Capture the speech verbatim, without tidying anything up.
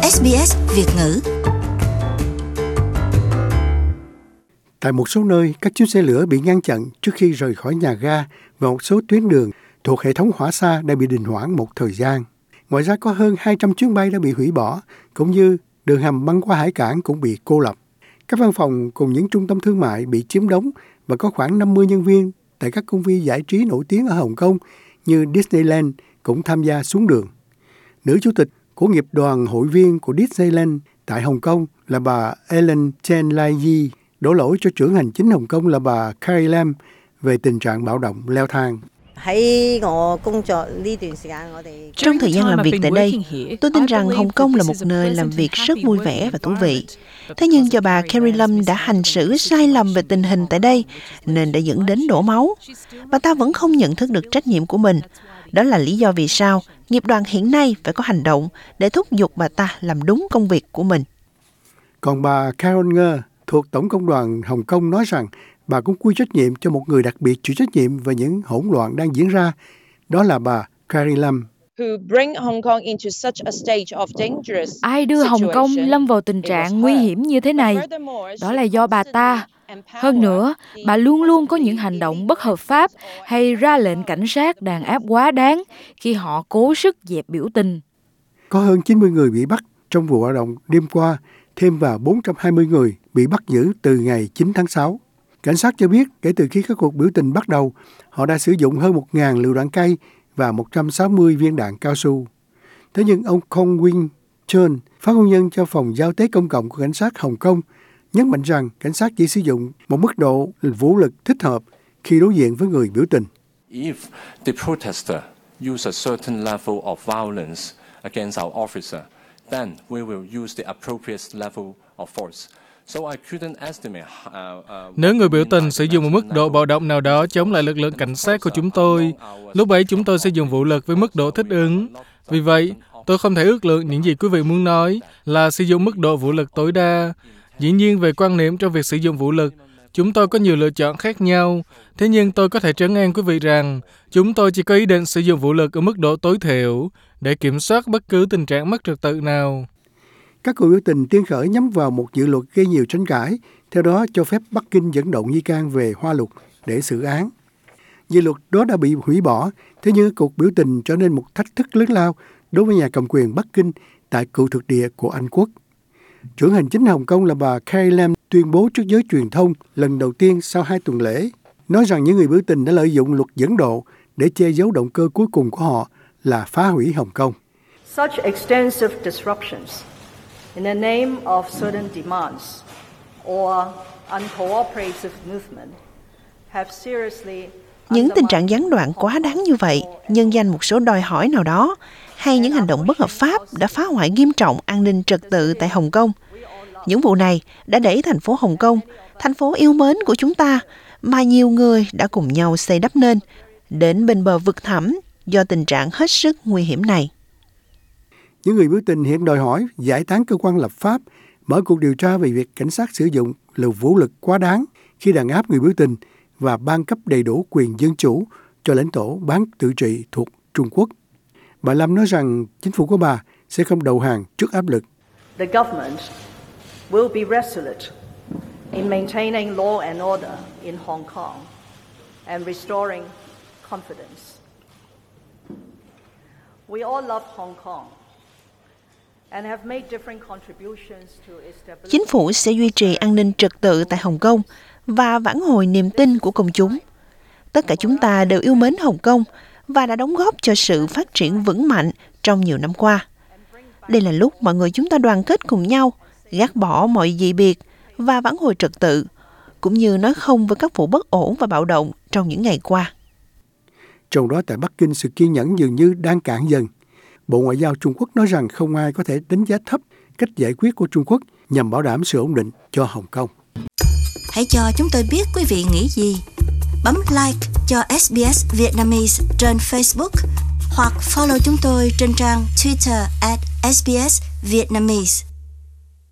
ét bê ét Việt ngữ. Tại một số nơi, các chuyến xe lửa bị ngăn chặn trước khi rời khỏi nhà ga và một số tuyến đường thuộc hệ thống hỏa xa đã bị đình hoãn một thời gian. Ngoài ra có hơn hai trăm chuyến bay đã bị hủy bỏ, cũng như đường hầm băng qua hải cảng cũng bị cô lập. Các văn phòng cùng những trung tâm thương mại bị chiếm đóng và có khoảng năm mươi nhân viên tại các công viên giải trí nổi tiếng ở Hồng Kông như Disneyland cũng tham gia xuống đường. Nữ chủ tịch của nghiệp đoàn hội viên của Disneyland tại Hồng Kông là bà Ellen Chen Lai Yi đổ lỗi cho trưởng hành chính Hồng Kông là bà Carrie Lam về tình trạng bạo động leo thang. Trong thời gian làm việc tại đây, tôi tin rằng Hồng Kông là một nơi làm việc rất vui vẻ và thú vị. Thế nhưng do bà Carrie Lam đã hành xử sai lầm về tình hình tại đây, nên đã dẫn đến đổ máu. Bà ta vẫn không nhận thức được trách nhiệm của mình. Đó là lý do vì sao nghiệp đoàn hiện nay phải có hành động để thúc giục bà ta làm đúng công việc của mình. Còn bà Carol Ngơ thuộc Tổng công đoàn Hồng Kông nói rằng bà cũng quy trách nhiệm cho một người đặc biệt chịu trách nhiệm về những hỗn loạn đang diễn ra. Đó là bà Carrie Lam. Ai đưa Hồng Kông lâm vào tình trạng nguy hiểm như thế này? Đó là do bà ta. Hơn nữa, bà luôn luôn có những hành động bất hợp pháp hay ra lệnh cảnh sát đàn áp quá đáng khi họ cố sức dẹp biểu tình. Có hơn chín mươi người bị bắt trong vụ bạo động đêm qua, thêm vào bốn trăm hai mươi người bị bắt giữ từ ngày chín tháng sáu. Cảnh sát cho biết kể từ khi các cuộc biểu tình bắt đầu, họ đã sử dụng hơn một nghìn lựu đạn cay và một trăm sáu mươi viên đạn cao su. Thế nhưng ông Kong Wing Chun, phát ngôn nhân cho phòng giao tế công cộng của cảnh sát Hồng Kông, nhấn mạnh rằng cảnh sát chỉ sử dụng một mức độ vũ lực thích hợp khi đối diện với người biểu tình. If the protester use a certain level of violence against our officer, then we will use the appropriate level of force. Nếu người biểu tình sử dụng một mức độ bạo động nào đó chống lại lực lượng cảnh sát của chúng tôi, lúc ấy chúng tôi sẽ dùng vũ lực với mức độ thích ứng. Vì vậy, tôi không thể ước lượng những gì quý vị muốn nói là sử dụng mức độ vũ lực tối đa. Dĩ nhiên về quan niệm trong việc sử dụng vũ lực, chúng tôi có nhiều lựa chọn khác nhau. Thế nhưng tôi có thể trấn an quý vị rằng chúng tôi chỉ có ý định sử dụng vũ lực ở mức độ tối thiểu để kiểm soát bất cứ tình trạng mất trật tự nào. Các cuộc biểu tình tiên khởi nhắm vào một dự luật gây nhiều tranh cãi, theo đó cho phép Bắc Kinh dẫn độ nghi can về Hoa Lục để xử án. Dự luật đó đã bị hủy bỏ, thế nhưng cuộc biểu tình trở nên một thách thức lớn lao đối với nhà cầm quyền Bắc Kinh tại cựu thực địa của Anh Quốc. Trưởng hành chính Hồng Kông là bà Carrie Lam tuyên bố trước giới truyền thông lần đầu tiên sau hai tuần lễ, nói rằng những người biểu tình đã lợi dụng luật dẫn độ để che giấu động cơ cuối cùng của họ là phá hủy Hồng Kông. Such extensive disruptions in the name of certain demands or uncooperative movement have seriously Những tình trạng gián đoạn quá đáng như vậy, nhân danh một số đòi hỏi nào đó, hay những hành động bất hợp pháp đã phá hoại nghiêm trọng an ninh trật tự tại Hồng Kông. Những vụ này đã đẩy thành phố Hồng Kông, thành phố yêu mến của chúng ta, mà nhiều người đã cùng nhau xây đắp nên, đến bên bờ vực thẳm do tình trạng hết sức nguy hiểm này. Những người biểu tình hiện đòi hỏi giải tán cơ quan lập pháp, mở cuộc điều tra về việc cảnh sát sử dụng lực vũ lực quá đáng khi đàn áp người biểu tình và ban cấp đầy đủ quyền dân chủ cho lãnh thổ bán tự trị thuộc Trung Quốc. Bà Lam nói rằng chính phủ của bà sẽ không đầu hàng trước áp lực. The government will be resolute in maintaining law and order in Hong Kong and restoring confidence. We all love Hong Kong. Chính phủ sẽ duy trì an ninh trật tự tại Hồng Kông và vãn hồi niềm tin của công chúng. Tất cả chúng ta đều yêu mến Hồng Kông và đã đóng góp cho sự phát triển vững mạnh trong nhiều năm qua. Đây là lúc mọi người chúng ta đoàn kết cùng nhau, gác bỏ mọi dị biệt và vãn hồi trật tự, cũng như nói không với các vụ bất ổn và bạo động trong những ngày qua. Trong đó tại Bắc Kinh, sự kiên nhẫn dường như đang cạn dần. Bộ Ngoại giao Trung Quốc nói rằng không ai có thể đánh giá thấp cách giải quyết của Trung Quốc nhằm bảo đảm sự ổn định cho Hồng Kông. Hãy cho chúng tôi biết quý vị nghĩ gì. Bấm like cho ét bê ét Vietnamese trên Facebook hoặc follow chúng tôi trên trang Twitter at ét bê ét Vietnamese.